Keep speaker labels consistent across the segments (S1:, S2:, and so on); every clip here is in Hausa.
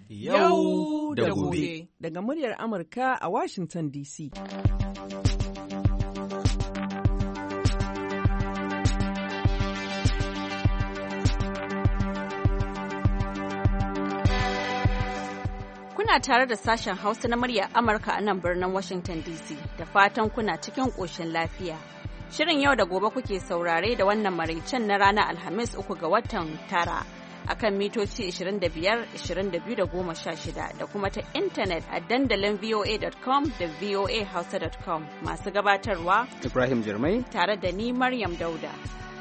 S1: Yau da gobe.
S2: Daga muryar Amurka a Washington DC.
S3: Kuna tare da sashen Hausa na muryar Amurka a nan birnin Washington DC. Da fatan kuna cikin ƙoshin lafiya. Shirin yau da gobe kuke saurare da wannan maraicen na ranar Alhamis 3 ga watan tara. Akan mitoci 25, 22 da 16 da kuma ta intanet a dandalin voa.com da voahausa.com masu gabatarwa
S1: Ibrahim Jirmai
S3: tare da ni Maryam Dauda.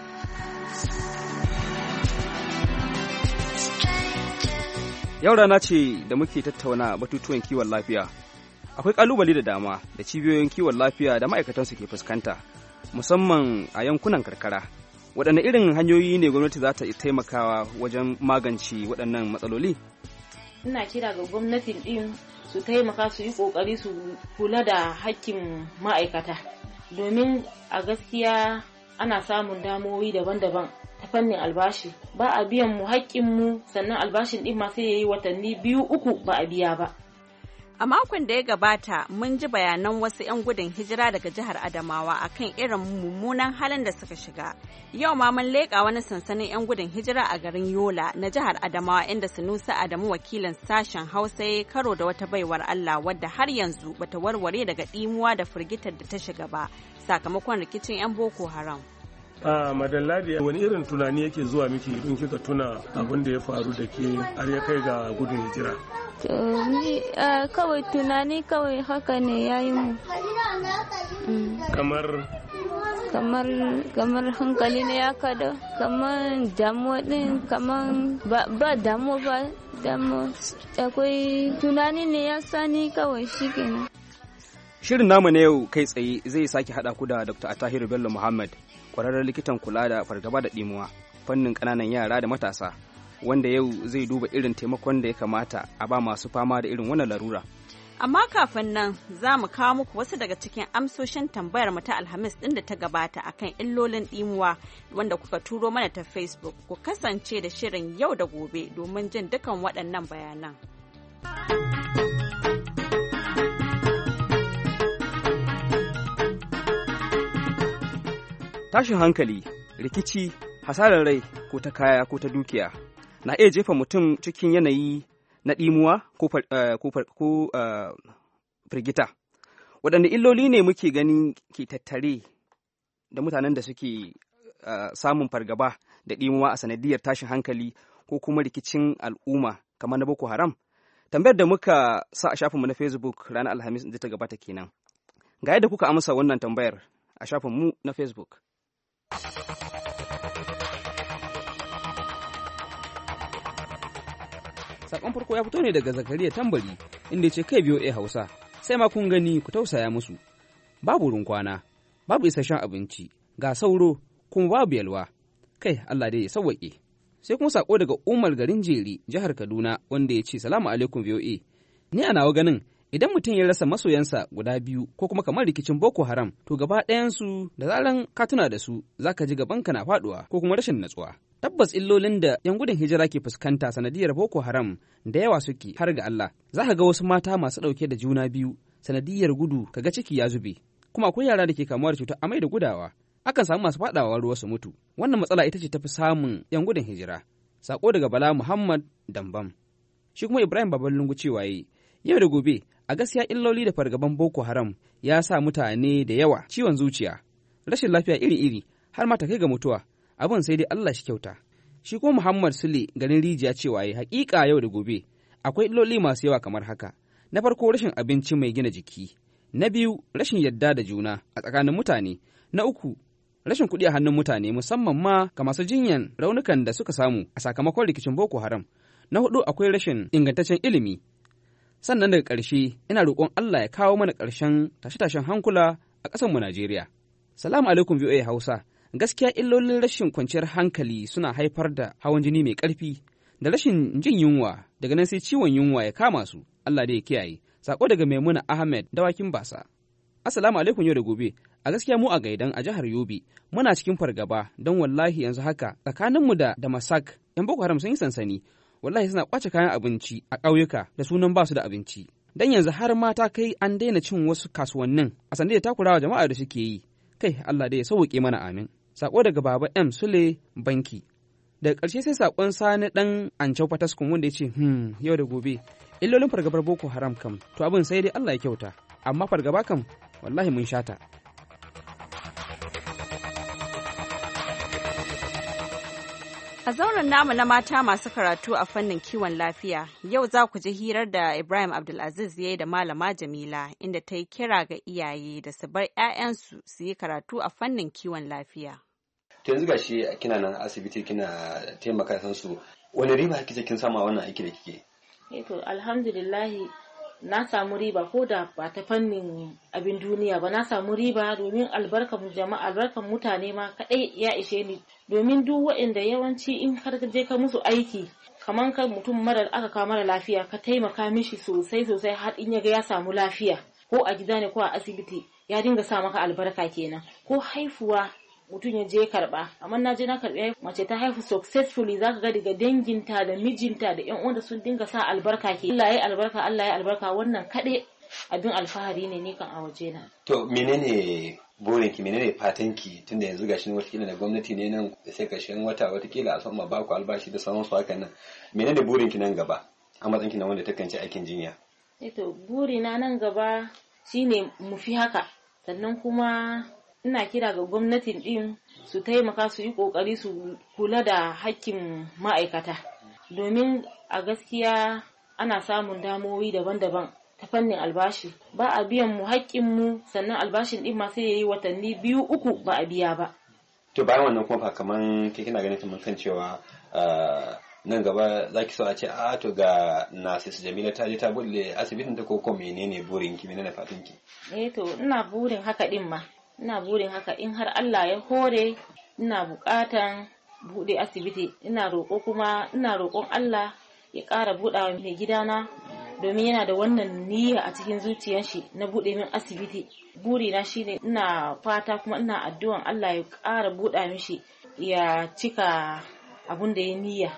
S1: Yau rana ce da muke tattauna batutuwan kiwon lafiya. Akwai kalubale da dama da cibiyoyin kiwon lafiya da ma'aikatansu ke fuskanta, musamman a yankunan karkara. Waɗanne irin hanyoyi ne gwamnati za ta taimakawa wajen magance waɗannan matsaloli?
S4: Ina kira ga gwamnatin ɗin su taimaka su yi ƙoƙari su kula da hakkin ma'aikata. Domin a gaskiya ana samun damuwoyi daban-daban ta fannin albashi. Ba a biyan mu haƙƙinmu sannan albashin ɗin ma sai ya yi watanni 2-3 ba a biya ba.
S3: A makon da ya gabata mun ji bayanan wasu 'yan gudun hijira daga jihar Adamawa akan irin mummunan halin da suka shiga. Yau ma mun leƙa wani sansanin 'yan gudun hijira a garin Yola na jihar Adamawa inda Sunusi Adamu wakilin sashen Hausa ya karo da wata baiwar Allah wadda har yanzu bata warware daga ɗimuwa da firgitar da ta shiga ba sakamakon rikicin 'yan Boko Haram.
S5: Madalladi wani irin tunani yake zuwa miki in kika tuna abin da ya faru da ke har ya kai ga gudun hijira?
S6: To ni kawai tunani kawai haka ne ya yi mu. Kamar hankali ne ya kada, kamar damuwa din, kamar ba damuwa ba, damuwa akwai tunani ne ya sani kawai shi kenan.
S1: Shirin namu na yau kai tsaye zai sake haɗa ku da Dr. Atahiru Bello Muhammad, kwararren likitan kula da fargaba da ɗimuwa, fannin ƙananan yara da matasa, wanda yau zai duba irin taimakon da ya kamata a ba masu fama da irin wannan larura.
S3: Amma kafin nan za mu kawo muku wasu daga cikin amsoshin tambayar mu ta Alhamis ɗin da ta gabata akan illolin ɗimuwa wanda kuka turo mana ta Facebook. Ku kasance da shirin yau da gobe domin jin dukan waɗannan bayanan.
S1: Tashin hankali, rikici, hasarar rai ko ta kaya ko ta dukiya na iya jefa mutum cikin yanayi na ɗimuwa ko firgita. Waɗanne illoli ne muke gani ke tattare da mutanen da suke samun fargaba da ɗimuwa a sanadiyar tashin hankali ko kuma rikicin al'umma kamar na Boko Haram? Tambayar da muka sa a shafinmu na Facebook ranar Alhamis da ta gabata kenan. Ga yadda kuka amsa wannan tambayar a shafinmu na Facebook. Sakon farko ya fito ne daga Zakariya Tambari inda ya ce kai VOA Hausa sai ma kun gani ku tausaya musu. Babu wurin kwana, babu isasshen abinci, ga sauro kuma babu yalwa. Kai Allah dai ya sauwaƙe. Sai kuma sako daga Umar garin Jeri jihar Kaduna wanda ya ce salamu alaikum VOA. Ni a nawa ganin idan mutum ya rasa masoyansa guda biyu ko kuma kamar rikicin Boko Haram to gaba ɗayansu da zaran ka tuna da su zaka ji gabanka na faɗuwa ko kuma rashin natsuwa. Tabbas illolin da 'yan gudun hijira ke fuskanta sanadiyar Boko Haram da yawa suke har ga Allah. Za ka ga wasu mata masu ɗauke da juna biyu sanadiyar gudu kaga ciki ya zube. Kuma akwai yara da ke kamuwa da cutar amai da gudawa. Akan samu masu faɗawa ruwa su mutu. Wannan matsala ita ce tafi samun 'yan gudun hijira. Sako daga Bala Muhammad Dambam. Shi kuma Ibrahim Babalungu cewa yau da gobe a gaskiya illoli da fargaban Boko Haram ya sa mutane da yawa ciwon zuciya, rashin lafiya iri-iri har ma ta kai ga mutuwa. Abin sai dai Allah shi kyauta. Shi ko Muhammad Sule garin Rijiya cewa hakika yau da gobe akwai illoli masu yawa kamar haka. Na farko rashin abinci mai gina jiki. Na biyu rashin yadda da juna a tsakanin mutane. Na uku rashin kuɗi a hannun mutane musamman ma ga masu jinyan raunukan da suka samu a sakamakon rikicin Boko Haram. Na hudu akwai rashin ingantaccen ilimi. Sannan daga ƙarshe ina roƙon Allah ya kawo mana ƙarshen tashe-tashen hankula a ƙasarmu Najeriya. Salamu alaikum VOA Hausa. Gaskiya illolin rashin kwanciyar hankali suna haifar da hawan jini mai ƙarfi da rashin jin yunwa daga nan sai ciwon yunwa ya kama su. Allah da ya kiyaye. Sako daga Maimuna Ahmed Dawakin Basa. Assalamu alaikum yau da gobe. A gaskiya mu a Gaidan a jihar Yobe muna cikin fargaba don wallahi yanzu haka tsakaninmu da Damasak 'yan Boko Haram sun yi sansani. wallahi suna kwace kayan abinci a ƙauyuka da sunan ba su da abinci. Dan yanzu har mata kai an daina cin wasu kasuwannin a sanda da takurawa jama'a da suke yi. Kai Allah dai ya sauke mana amin. Sako daga Baba M Sule Banki. Daga ƙarshe sai sakon Sani ɗan Ancau Fataskun wanda ya ce yau da gobe illolin fargabar Boko Haram kam to abin sai dai Allah ya kyauta amma fargaba kam wallahi mun shata.
S3: A zauren namu na mata masu karatu a fannin kiwon lafiya, yau za ku ji hirar da Ibrahim Abdulaziz ya yi da Malama Jamila inda ta yi kira ga iyaye da su bar 'ya'yansu su yi karatu a fannin kiwon lafiya.
S7: To yanzu gashi kina nan asibiti kina taimaka san su wani riba kike kin samu wannan aiki da kike?
S4: To alhamdulillah na samu riba ko da ba ta fannin abin duniya ba, na samu riba domin albarkan jama'a, albarkan mutane ma kadai ya ishe ni, domin duk waɗanda yawanci in har je ka musu aiki kaman ka mutum aka kawo mara lafiya ka taimaka mishi sosai har in ya ga ya samu lafiya ko a gida ne ko a asibiti ya dinga sa maka albarka kenan. Ko haifuwa mutum ya je karba, amma na je na karbi mace ta haifu successfully, zaka ga daga danginta da mijinta da ƴan uwanta sun dinga sa albarka ke. Allah ya albarka, Allah ya albarka, wannan kade abin alfahari ne ni kan a waje na.
S7: To menene burinki, menene fatanki tunda yanzu gashi watakila da gwamnati ne nan sai kashin wata watakila a sama ba ku albashi da sauransu hakan nan, menene burinki nan gaba a matsayinki na wanda ta kanci aikin jinya?
S4: To burina nan gaba shine mu fi haka, sannan kuma ina kira ga gwamnatin din su taimaka su yi kokari su kula da hakkin ma'aikata, domin a gaskiya ana samun damowi daban-daban ta fannin albashi. Ba a biyan mu haƙƙin mu, sannan albashin din ma sai yayi watanni 2-3 ba a biya ba.
S7: To bayan wannan kuma fa kaman ke kina ganin mun kan cewa nan gaba zaki so a ce to ga Nasis Jamila ta je ta buɗe asibitin ta ko menene burinki, menene fatanki?
S4: To ina burin haka din ma. Ina burin haka in har Allah ya hore, ina bukatan bude asibiti. Ina roƙon Allah ya ƙara buɗawa mai gidana, domin yana da wannan niyya a cikin zuciyar shi na bude min asibiti. Burina shine ina fata kuma ina addu'an Allah ya ƙara buɗa mishi ya cika abun da ya niyya.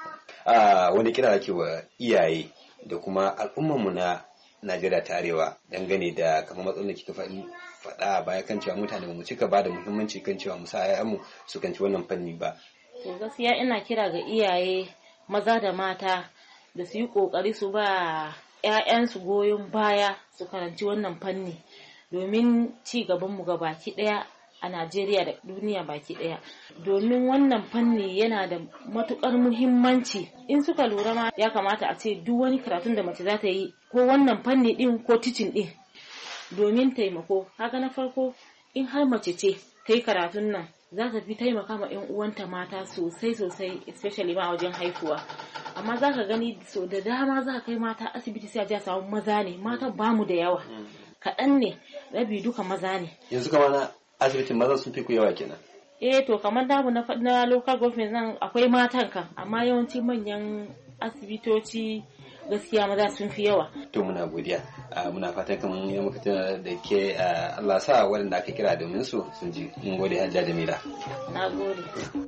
S7: Wani kira ake wa iyaye da kuma al'ummarmu na Najeriya ta Arewa dangane da kamar matsalolin da kika faɗa baya kan cewa mutane mu cika ba da muhimmanci kan cewa musa ƴaƴanmu su kanci wannan fanni ba.
S4: To gaskiya ina kira ga iyaye maza da mata da su yi kokari su ba ƴaƴansu goyon baya su karanci wannan fanni, domin ci gaban mu baki ɗaya a Najeriya da duniya baki ɗaya. Domin wannan fanni yana da matukar muhimmanci. In suka lura ma ya kamata a ce duk wani karatun da mace za ta yi ko wannan fanni din ko teaching din domin taimako. Haka na farko, in har mace ce ta yi karatun nan za ta fi taimaka ma 'yan uwanta mata sosai especially ma wajen haihuwa. Amma za ka gani so da dama za ka kai mata asibiti sai a ja samu maza ne, matan bamu da yawa, kaɗan ne, rabi duka maza ne.
S7: Yanzu kama na asibitin maza sun fi ku yawa kenan?
S4: To kamar damu na local government nan akwai matan kan, amma yawanci manyan asibitoci gaskiya maza sun fi yawa. To
S7: muna godiya, muna fatan kamar ya muka tana da ke Allah sa waɗanda aka kira domin su sun ji. Mun gode Hajja Jamila.
S4: Na gode.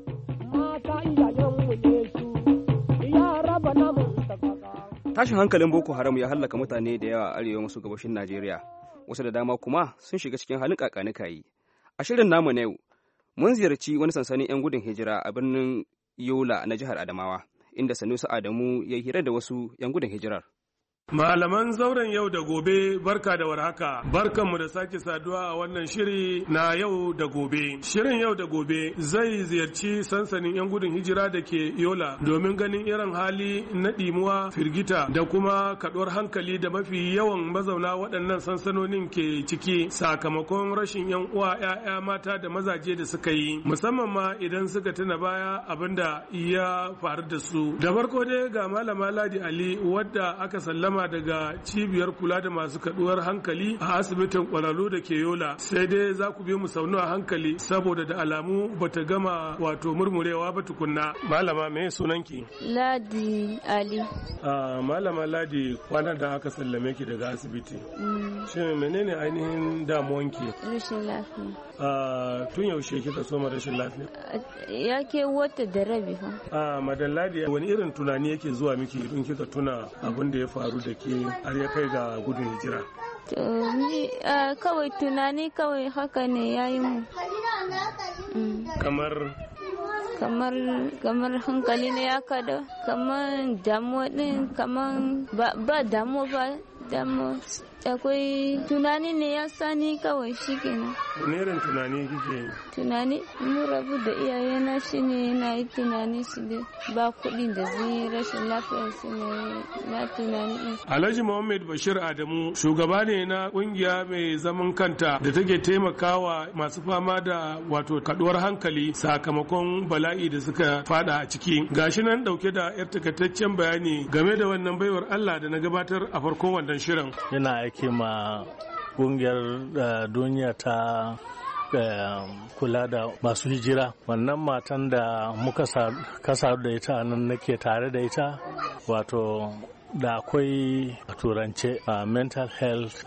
S1: Tashin hankalin Boko Haram ya hallaka mutane da yawa a arewa maso gabashin Najeriya, wasu da dama kuma sun shiga cikin halin kakanikayi. A shirin namu na yau, mun ziyarci wani sansanin 'yan gudun hijira a birnin Yola na jihar Adamawa, inda Sanusi Adamu ya hira da wasu 'yan gudun hijirar.
S5: Malaman zauren yau da gobe, barka da warhaka. Barkanmu da sake saduwa a wannan shiri na yau da gobe. Shirin yau da gobe zai ziyarci sansanin 'yan gudun hijira da ke Yola domin ganin irin hali na ɗimuwa, firgita da kuma kaɗuwar hankali da mafi yawan mazauna waɗannan sansanonin ke ciki sakamakon rashin 'yan uwa, 'ya'ya mata da mazaje da suka yi, musamman ma idan suka tuna baya abinda ya faru da su. Da farko dai ga Malama Ladi Ali wadda aka sallama sallama daga cibiyar kula da masu kaduwar hankali a asibitin kwararru da ke Yola, sai dai za ku bi mu saunu a hankali saboda da alamu bata gama wato murmurewa ba tukunna. Malama me sunanki?
S6: Ladi Ali.
S5: Malama Ladi, kwanan da aka sallame ki daga asibiti. Shin menene ainihin damuwanki?
S6: Rashin lafiya.
S5: Tun yaushe kika soma rashin lafiya?
S6: Ya ke wata da rabi fa.
S5: Madan Ladi, wani irin tunani yake zuwa miki idan kika tuna abin da ya faru da ke har ya kai ga gudun hijira?
S6: Ni kawai tunani kawai haka ne ya yi mu. Kamar hankali ne ya kada, kamar damuwa din, kamar ba damuwa ba, damuwa akwai tunani ne ya sani kawai shi kenan.
S5: Wani irin tunani kike yi?
S6: Tunani mu rabu da iyayena shi ne na yi tunani shi ne ba kuɗi da zai rashin lafiya shi ne na tunani.
S5: Alhaji Muhammad Bashir Adamu shugaba ne na kungiya mai zaman kanta da take taimakawa masu fama da wato kaduwar hankali sakamakon bala'i da suka fada a ciki. Gashi nan dauke da yar takaitaccen bayani game da wannan baiwar Allah da na gabatar a farkon wannan shirin.
S8: Yana aiki ma kungiyar duniya ta kula da masu hijira. Wannan matan da muka kasa da ita nan nake tare da ita, wato da akwai a turance mental health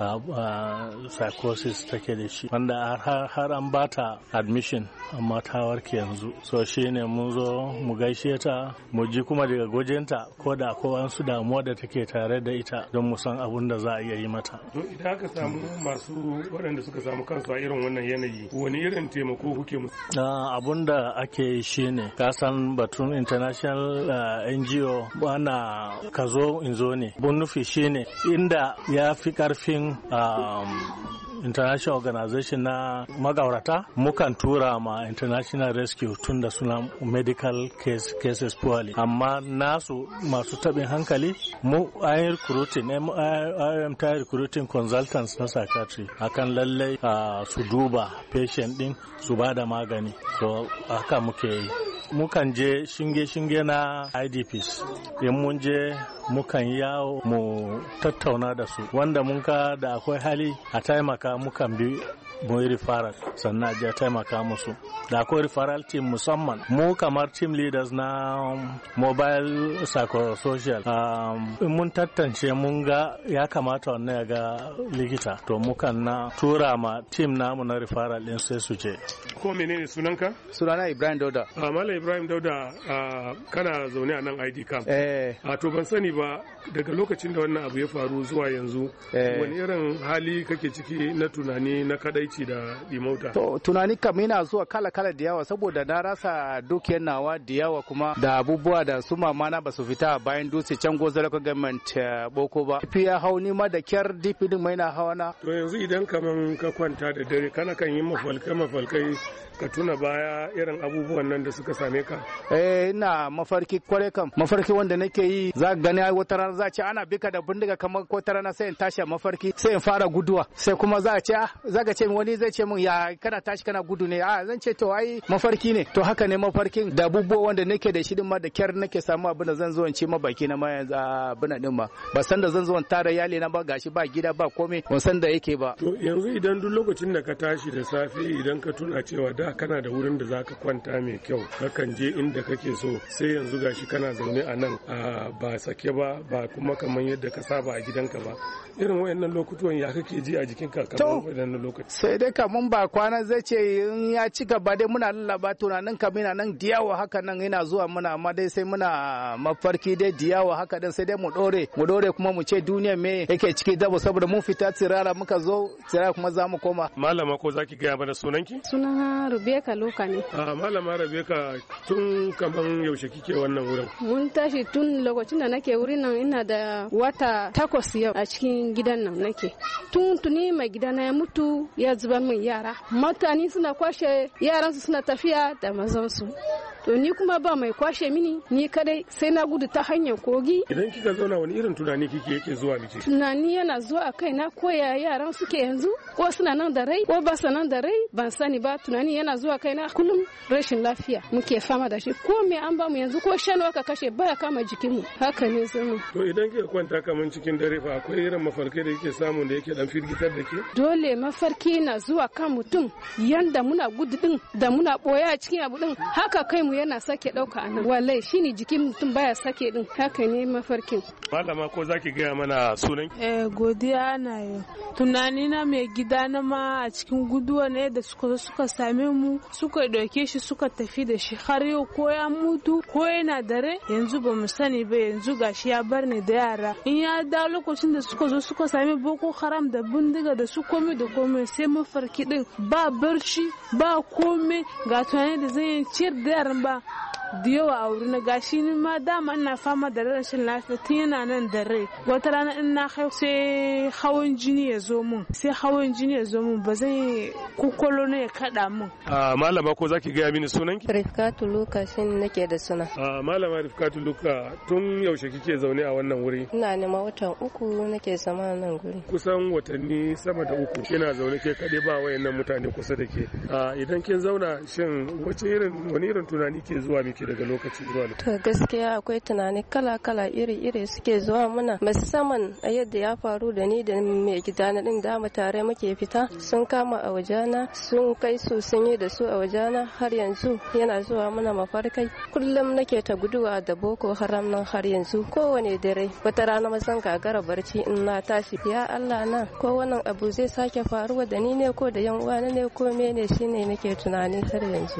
S8: psychosis take da shi, wanda har an bata admission amma ta warke yanzu. So shi ne mun zo mu gaishe ta, mu ji kuma daga gwajenta ko da akwai wasu damuwa da take tare da ita don mu san abin da za a iya yi mata.
S5: Idan aka samu masu waɗanda suka samu kansu a irin wannan yanayi, wani irin taimako kuke musu?
S8: Abun da ake yi shine kasan batun international NGO ana ka zo in zo ne. Bun nufi shine inda ya fi karfin international organization na magaurata, mukan tura ma international rescue tun da suna medical cases poorly, amma nasu masu tabin hankali mu ayin recruiting IOM ta recruiting consultants na psychiatry akan lallai su duba patient din su ba da magani. So haka muke yi. Mukan je shinge-shinge na IDPs, in mun je mukan yawo mu tattauna da su, wanda mun ka da akwai hali a taimaka mukan bi mu yi referral sannan a taimaka musu. Da akwai referral team musamman mu kamar team leaders na mobile psychosocial, mun tantance mun ga ya kamata wannan ya ga likita, to mukan na tura ma team namu na referral din sai su je.
S5: Ko menene sunanka?
S9: Sunana Ibrahim Dauda.
S5: Malam Ibrahim Dauda, kana zaune a nan ID camp. To ban sani ba, daga lokacin da wannan abu ya faru zuwa yanzu, wani irin hali kake ciki na tunani na kadaici da dimauta?
S9: To tunani kam yana zuwa kala-kala da yawa, saboda na rasa dukiyar nawa da yawa, kuma da abubuwa da su mama na basu fita bayan dutse can Goza local government boko ba. Fi ya hau ni ma da kyar DP din mai na hawa na.
S5: To yanzu idan kaman ka kwanta da dare kana kan yi mafalkai ka tuna baya irin abubuwan nan da suka same ka?
S9: Ina mafarki kware kam. Mafarki wanda nake yi za gani wata rana za ce ana bika da bindiga, kamar ko ta rana sai in tashi a mafarki sai in fara guduwa, sai kuma za ga ce wani zai ce min ya kana tashi kana gudu ne, zan ce to ai mafarki ne. To haka ne mafarkin da abubuwa wanda nake da shi din ma da kyar nake samu abin da zan zo in ci ma baki na ma yanzu abin din ma ba san da zan zo in tara yali na ba, gashi ba gida ba komai, ban san da yake ba.
S5: To yanzu idan duk lokacin da ka tashi da safe, idan ka tuna cewa da kana da wurin da zaka kwanta mai kyau, kakan je inda kake so, sai yanzu gashi kana zaune a nan ba sake ba kuma kamar yadda ka saba a gidanka ba, irin wayannan lokutan ya kake ji a jikinka kamar wayannan lokaci?
S9: Sai dai kamun ba kwana zai ce in ya ci gaba dai muna lallaba tunanin ka mina nan diyawa haka nan yana zuwa muna, amma dai sai muna mafarki dai diyawa haka din, sai dai mu dore kuma mu ce duniya me yake ciki dabo, saboda mun fita tsirara muka zo tsirara kuma za mu koma.
S5: Malama, ko zaki gaya mana sunanki?
S10: Sunana Rebecca Loka ne.
S5: Malama Rebecca, tun kaman yaushe kike wannan wurin?
S10: Mun tashi tun lokacin da nake wurin nan, ina da wata 8 yau a cikin gidan nan nake. Tuni mai gidana ya mutu, ya zubar min yara. Mutane suna kwashe yaransu suna tafiya da mazansu. To ni kuma ba mai kwashe mini, ni kadai sai na gudu ta hanyar kogi.
S5: Idan kika zauna, wani irin tunani kike yake zuwa miki?
S10: Tunani yana zuwa a kaina, ko ya yaran suke yanzu, ko suna nan da rai ko ba su nan da rai, ban sani ba. Tunani yana zuwa kaina kullum, rashin lafiya muke muke fama da shi ko me an bamu yanzu ko shanu aka kashe baya kama jikinmu haka ne zama.
S5: To idan kika kwanta kaman cikin dare fa akwai irin mafarkai da yake samu da yake dan firgitar da ke?
S10: Dole mafarki na zuwa kan mutum yanda muna gudu din da muna boya a cikin abu din haka kai mu yana sake dauka anan wallahi shine jikin mutum baya sake din haka ne mafarkin.
S5: Malama ko zaki gaya mana sunan?
S11: Godiya ana yau. Tunani na mai gida na ma a cikin guduwa ne da suka same mu suka dauke shi suka tafi da shi har yau ko ya mutu ko yana dare yanzu ba mu sani ba yanzu gashi ya bar ni da yara in ya da lokacin da suka sami Boko Haram da bindiga da su komai da komai sai mafarki din ba barci ba komai ga tunani da zai ciyar da yaran ba da yawa a wuri na gashi ni ma dama ina fama da rashin lafiya tun yana nan da rai wata rana in na haihu sai hawan jini ya zo min ba zai kokolo ne ya kada min.
S5: Malama ko zaki gaya mini sunanki?
S12: Rifkatu Luka shin nake da suna.
S5: Malama Rifkatu Luka tun yaushe kike zaune a wannan wuri?
S12: Ina nema watan 3 nake zama nan guri.
S5: Kusan watanni sama da 3 kina zaune ke kaɗai ba wayannan mutane kusa da ke. Idan kin zauna shin wani irin tunani ke zuwa miki daga lokaci zuwa lokaci?
S12: To gaskiya akwai tunani kala-kala iri-iri suke zuwa muna musamman a yadda ya faru da ni da mai gida na din da mu tare muke fita sun kama a wajena sun kai su sun yi da su a wajena har yanzu yana zuwa muna mafarkai kullum nake ta guduwa da Boko Haram nan har yanzu kowane dare wata rana mazan gagara barci in na tashi ya Allah na ko wannan abu zai sake faruwa da ni ne ko da yan uwa ne ko mene shine nake tunani har yanzu.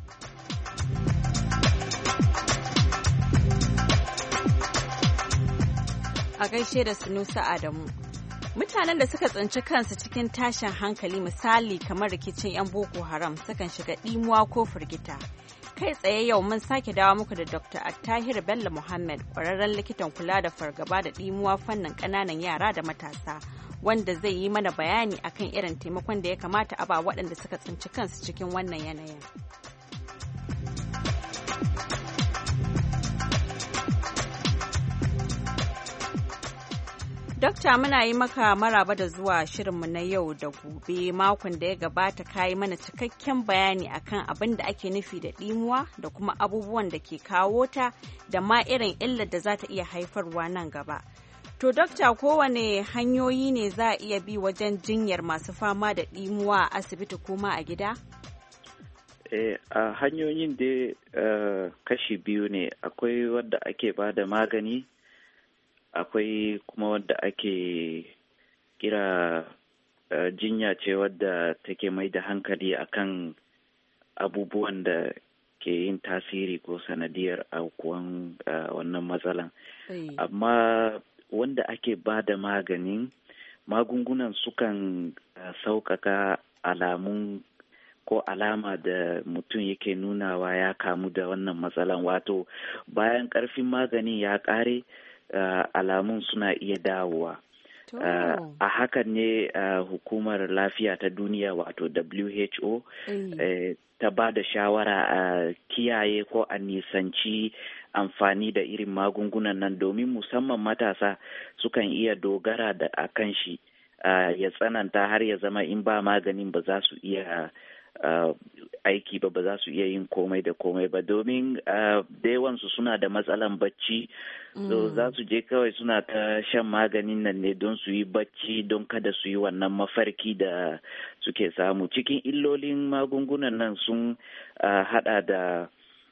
S3: A gaishe da Sunusa Adamu. Mutanen da suka tsinci kansu cikin tashin hankali misali kamar rikicin 'yan Boko Haram sukan shiga ɗimuwa ko firgita. Kai tsaye yau mun sake dawo muku da Dr. Attahir Bello Muhammad, ƙwararren likitan kula da fargaba da ɗimuwa fannin ƙananan yara da matasa, wanda zai yi mana bayani akan irin taimakon da ya kamata a ba waɗanda suka tsinci kansu cikin wannan yanayin. Dokta muna yi maka maraba da zuwa shirinmu na yau da gobe. Makon da ya gabata ka yi mana cikakken bayani akan abin da ake nufi da ɗimuwa da kuma abubuwan da ke kawo ta da ma irin illar da za ta iya haifarwa nan gaba. To dokta kowane hanyoyi ne za a iya bi wajen jinyar masu fama da ɗimuwa a asibiti ko ma a gida?
S13: A hanyoyin da kashi biyu ne, akwai wadda ake ba da magani, akwai kuma wadda ake kira jinya ce wadda take mai da hankali akan abubuwan da ke yin tasiri ko sanadiyar aukuwan wannan matsalan. Amma wanda ake ba da magungunan sukan sauƙaƙa alamun ko alama da mutum yake nunawa ya kamu da wannan matsalan, wato bayan ƙarfin maganin ya ƙare alamun suna iya dawowa. A hakan ne hukumar lafiya ta duniya wato WHO ta ba da shawara a kiyaye ko a nisanci amfani da irin magungunan nan domin musamman matasa sukan iya dogara da akan shi ya tsananta har ya zama in ba maganin ba za su iya aiki ba za su iya yin komai da komai ba domin da yawansu suna da matsalan bacci, so za su je kawai suna ta shan maganin nan ne don su yi bacci don kada su yi wannan mafarki da suke samu. Cikin illolin magungunan nan sun hada da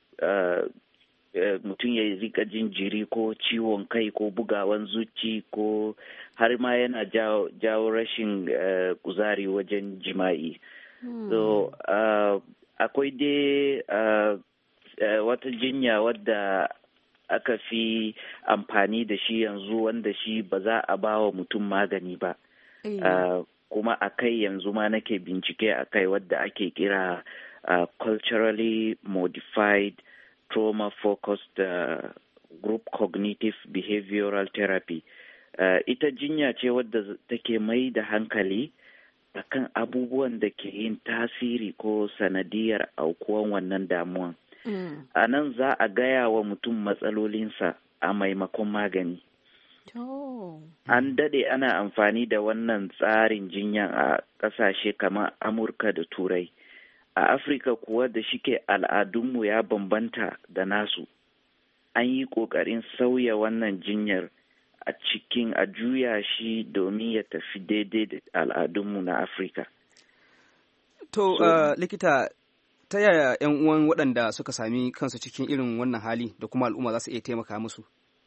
S13: mutum ya rika jin jiri ko ciwon kai ko bugawan zuci ko har ma yana jawo rashin kuzari wajen jima'i. So akwai dai wata jinya wadda aka fi amfani da shi yanzu wanda shi ba za a ba wa mutum magani ba. Kuma a kai yanzu ma nake bincike a kai wadda ake kira culturally modified trauma-focused group cognitive behavioral therapy. Ita jinya ce wadda take mai da hankali akan abubuwan da ke yin tasiri ko sanadiyar aukuwan wannan damuwan. A nan za a gaya wa mutum matsalolinsa a maimakon magani. An daɗe ana amfani da wannan tsarin jinyan a ƙasashe kamar Amurka da Turai. a Afirka kuwa da shike al'adunmu ya bambanta da nasu, an yi ƙoƙarin sauya wannan jinyar a juya shi domin ya tafi daidai da al'adunmu na Afirka.
S1: To, likita, ta yaya 'yan uwan waɗanda suka sami kansu cikin irin wannan hali da kuma al'umma za su iya taimaka musu?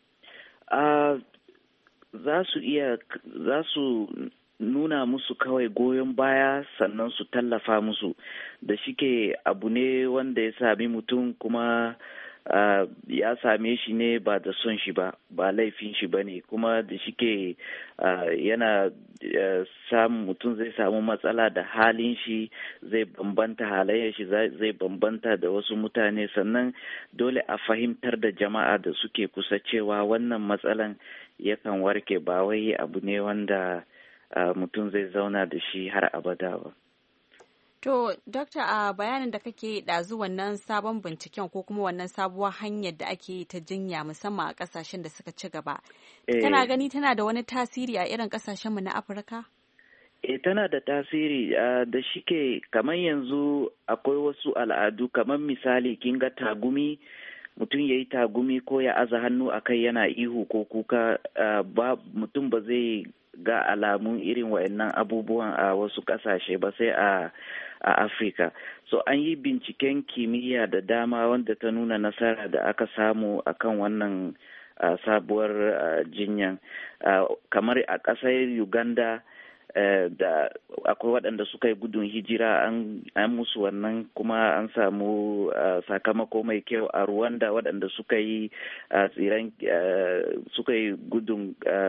S13: Za su nuna musu kawai goyon baya, sannan su tallafa musu, da shike abu ne wanda ya sami mutum kuma ya same shi ne ba da son shi ba laifin shi ba ne, kuma da shike yana samun mutum zai samu matsala da halin shi zai bambanta, halayyar shi zai bambanta da wasu mutane, sannan dole a fahimtar da jama'a da suke kusa cewa wannan matsalan yakan warke, ba wai abu ne wanda mutum zai zauna da shi har abada ba.
S3: To, Dokta, a bayanin da kake ɗazu wannan sabon binciken ko kuma wannan sabuwar hanyar da ake ta jinya musamman a ƙasashen da suka ci gaba, kana gani tana da wani tasiri a irin ƙasashenmu na Afirka?
S13: Tana da tasiri, da shike kamar yanzu akwai wasu al'adu, kamar misali kin ga tagumi, mutum ya yi tagumi ko ya aza hannu a kai yana ihu ko kuka, mutum ba zai ga alamun irin wayannan abubuwan a wasu ƙasashe ba sai a Afirka. So an yi binciken kimiyya da dama wanda ta nuna nasara da aka samu akan wannan sabuwar jinyan. Kamar a ƙasar Uganda da akwai waɗanda suka yi gudun hijira an musu wannan, kuma an samu sakamako mai kyau a Rwanda waɗanda suka yi gudun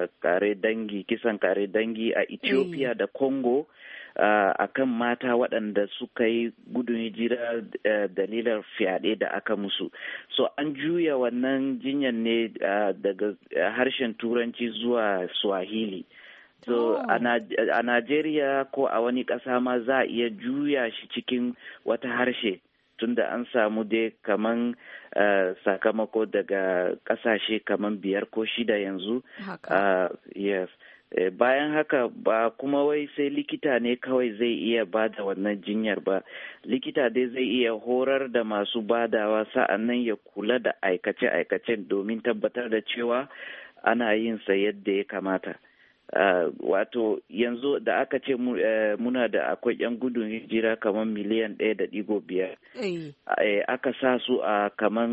S13: kisan kare dangi a Ethiopia da Congo, akan mata waɗanda suka yi gudun hijira dalilar fyaɗe da aka musu. So an juya wannan jinyan ne daga harshen Turanci zuwa Swahili. So a Najeriya ko a wani ƙasa ma za a iya juya shi cikin wata harshe, tunda an samu dai kaman sakamako daga ƙasashe kaman 5 ko 6 yanzu. Yes. Bayan haka ba kuma wai sai likita ne kawai zai iya bada wannan jinyar ba, likita dai zai iya horar da masu badawa, sa'annan ya kula da aikace-aikacen domin tabbatar da cewa ana yin sa yadda ya kamata. Wato yanzu da aka ce muna da akwai 'yan gudun hijira kamar 1.5 miliyan, aka sa su a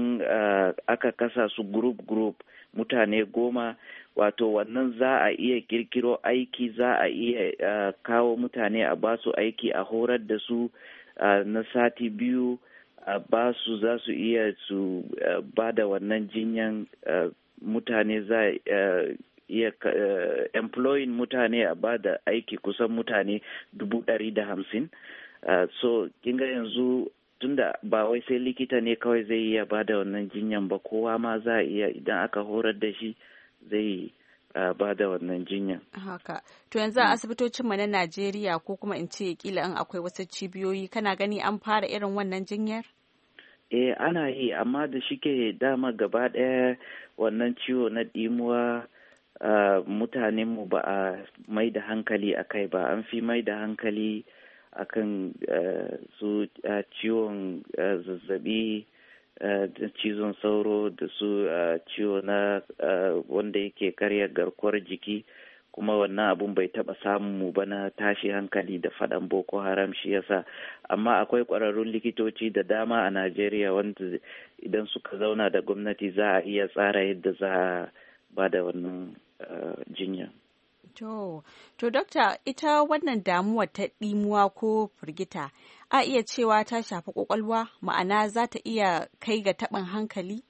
S13: aka kasa su group mutane 10, wato wannan za a iya kirkiro aiki, za a iya kawo mutane a basu aiki, a horar da su na sati 2, ba su za su iya su ba da wannan jinyan, mutane za iya employing mutane a ba da aiki kusan mutane 150,000. So kinga yanzu tunda ba wai sai likita ne kawai zai iya ba da wannan jinyan ba, kowa ma za a iya, idan aka horar da shi zai ba da wannan jinyan.
S3: Haka. To yanzu a asibitocin mu na Najeriya ko kuma in ce kila in akwai wasu cibiyoyi, kana gani an fara irin wannan jinyar?
S13: Ana yi, amma da shike dama gaba ɗaya wannan ciwo na ɗimuwa mutanenmu ba a mai da hankali a kai ba, an fi mai da hankali akan su ciwon zazzabi da cizon sauro da su ciwo na wanda yake karya garkuwar jiki, kuma wannan abun bai taba samun mu ba na tashi hankali da faɗan Boko Haram, shi yasa. Amma akwai ƙwararrun likitoci da dama a Najeriya wanda idan suka zauna da gwamnati za a iya tsara yadda za a ba da wannan jinya.
S3: To Dokta, ita wannan damuwa ta ɗimuwa ko firgita a iya cewa ta shafi ƙwaƙwalwa, ma'ana za ta iya kai ga taɓin hankali?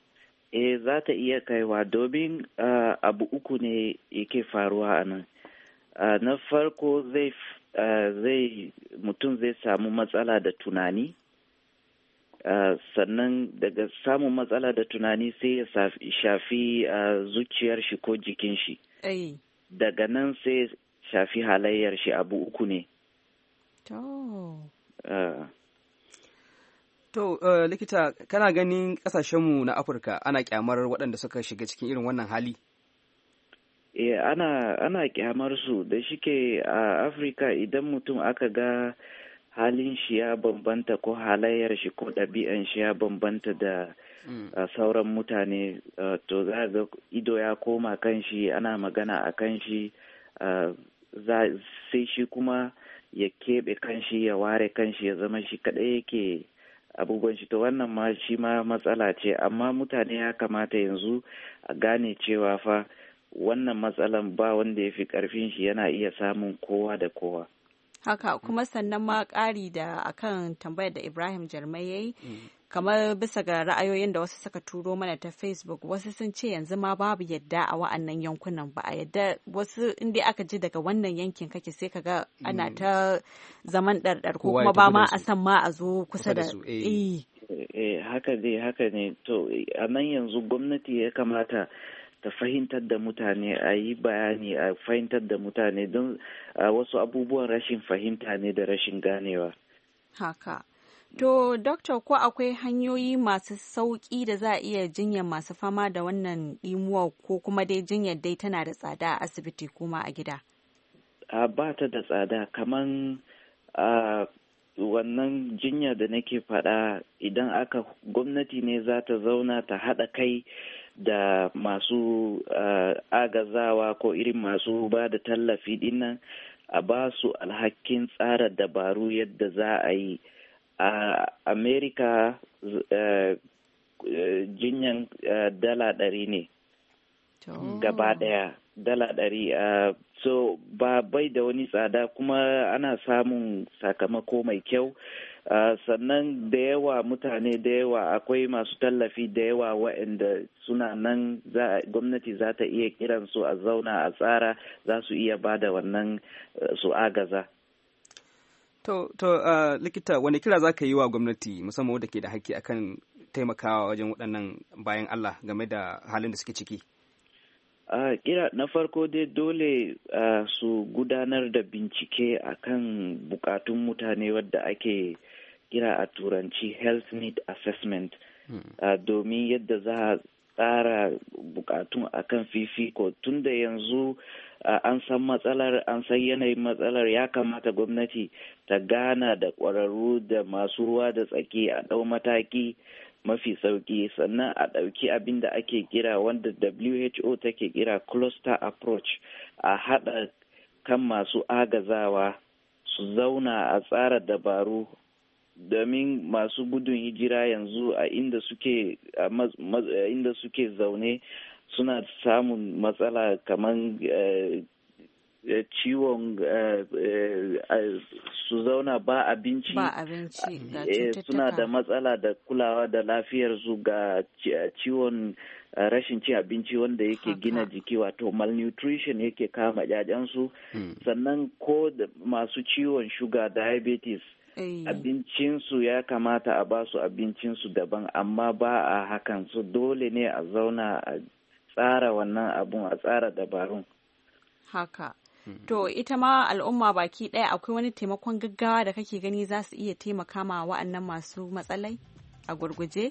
S13: Za ta iya kaiwa, domin abu uku ne yake faruwa a nan. Na farko mutum zai samu matsala da tunani, sannan daga samun matsala da tunani sai ya shafi zuciyar shi ko jikin shi. Daga nan sai shafi halayyar shi, abu uku ne.
S1: To, likita, kana ganin ƙasashenmu na Afirka ana kyamar waɗanda suka shiga cikin irin wannan hali?
S13: Ana kyamar su, da shike a Afirka idan mutum aka ga halin shi ya bambanta ko halayyar shi ko ɗabi'an shi ya bambanta da sauran mutane, to za ga ido ya koma kan shi, ana magana a kan shi, sai shi kuma ya keɓe kan shi, ya ware kan shi, ya zama shi kaɗai yake abubuwan shi. To wannan ma shi ma matsala ce, amma mutane ya kamata yanzu a gane cewa fa wannan matsalan ba wanda ya fi ƙarfin shi, yana iya samun kowa da kowa.
S3: Haka kuma sannan ma ƙari da akan tambayar da Ibrahim Jarmai ya yi, kamar bisa ga ra'ayoyin da wasu suka turo mana ta Facebook, wasu sun ce yanzu ma babu yadda a wa'annan yankunan, ba a yadda, wasu inda aka ji daga wannan yankin kake sai ka ga ana ta zaman ɗarɗar ko kuma ba ma a san ma a zo kusa da su.
S13: Haka ne. To a nan yanzu gwamnati ya kamata ta fahimtar da mutane, a yi bayani, a fahimtar da mutane, don wasu abubuwan rashin fahimta ne da rashin ganewa.
S3: Haka. To, Dokta, ko akwai hanyoyi masu sauƙi da za a iya jinyar masu fama da wannan ɗimuwa, ko kuma dai jinyar dai tana da tsada a asibiti kuma a gida?
S13: Ba ta da tsada, kaman wannan jinya da nake faɗa, idan gwamnati ne za ta zauna ta haɗa kai da masu agazawa ko irin masu ba da tallafi dinnan, a ba su alhakin tsara dabaru yadda za a yi. A Amerika jinyan $100 ne gaba daya, $100. So ba bai da wani tsada, kuma ana samun sakamako mai kyau. Sannan da yawa mutane da yawa, akwai masu tallafi da yawa waɗanda suna nan, gwamnati za ta iya kiransu a zauna a tsara, za su iya ba da wannan su agaza.
S1: To, likita, wani kira za ka yi wa gwamnati musamman wadda ke da haƙƙi akan taimakawa wajen waɗannan bayan Allah game da halin da suke ciki?
S13: Kira na farko dai dole su gudanar da bincike akan bukatun mutane wadda ake kira a turanci health need assessment, domin yadda za a tsara bukatun akan fifiko. Tun da yanzu an san matsalar, an san yanayin matsalar, ya kamata gwamnati ta gana da ƙwararru da masu ruwa da tsaki, a ɗau mataki mafi sauki, sannan a ɗauki abin da ake kira, wanda WHO take kira cluster approach, a haɗa kan masu agazawa su zauna a tsara dabaru, domin masu gudun hijira yanzu a inda suke zaune suna samun matsala kamar ciwon su zauna ba abinci, suna da matsala da kulawa da lafiyar su, ga ciwon rashin cin abinci wanda yake gina jiki, wato malnutrition yake kama ƴaƴansu. Sannan ko da masu ciwon shuga, diabetes, abincinsu ya kamata a basu abincinsu daban, amma ba a hakan, so dole ne a zauna a tsara wannan abun, a tsara dabarun.
S3: Haka. To ita ma al'umma baki ɗaya, akwai wani taimakon gaggawa da kake gani za su iya taimaka ma wa'annan masu matsalai a gurguje?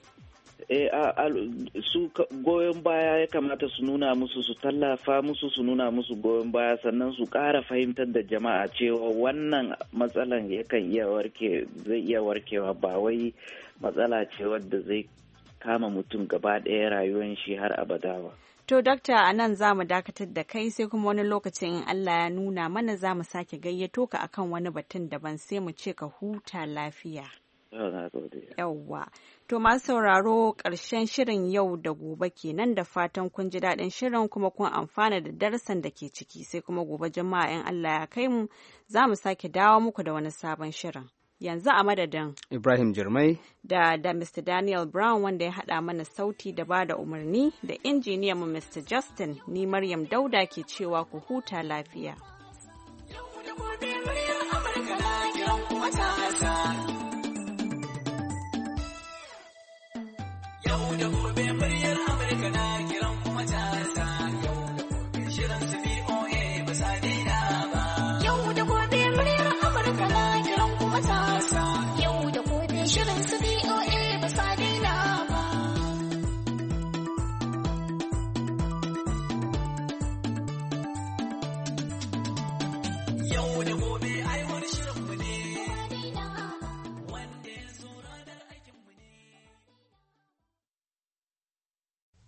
S3: Su goyon baya ya kamata su nuna musu, su tallafa musu, su nuna musu goyon baya, sannan su ƙara fahimtar da jama'a cewa wannan matsalan zai iya warkewa, ba wai matsala ce wadda zai kama mutum gaba ɗaya rayuwar shi har abada ba. To, Dokta, a nan za mu dakatar da kai, sai kuma wani lokacin in Allah ya nuna mana za mu sake gayyato ka akan wani batun daban, sai mu ce ka huta lafiya. Yawwa. To, masu sauraro, ƙarshen shirin yau da gobe kenan, da fatan kun ji daɗin shirin kuma kun amfana da darasan da ke ciki, sai kuma gobe jama'a in Allah ya kai mu za mu sake dawo muku da wani sabon shirin. Yanzu a madadin
S1: Ibrahim Jarmai
S3: da Mr. Daniel Brown wanda ya haɗa mana sauti da ba da umarni, da injiniyan mu Mr. Justin, ni Maryam Dauda ke cewa ku huta lafiya. Yau da gobe muryar Amurka na kiran kuma ta shirin su BOA ba sa daina ba. Yau da gobe muryar Amurka na kiran kuma ta yau da gobe shirin su BOA ba sa daina ba. Yau da gobe ai wani shirin mu ne.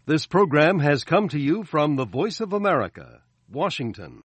S14: This program has come to you from the Voice of America, Washington.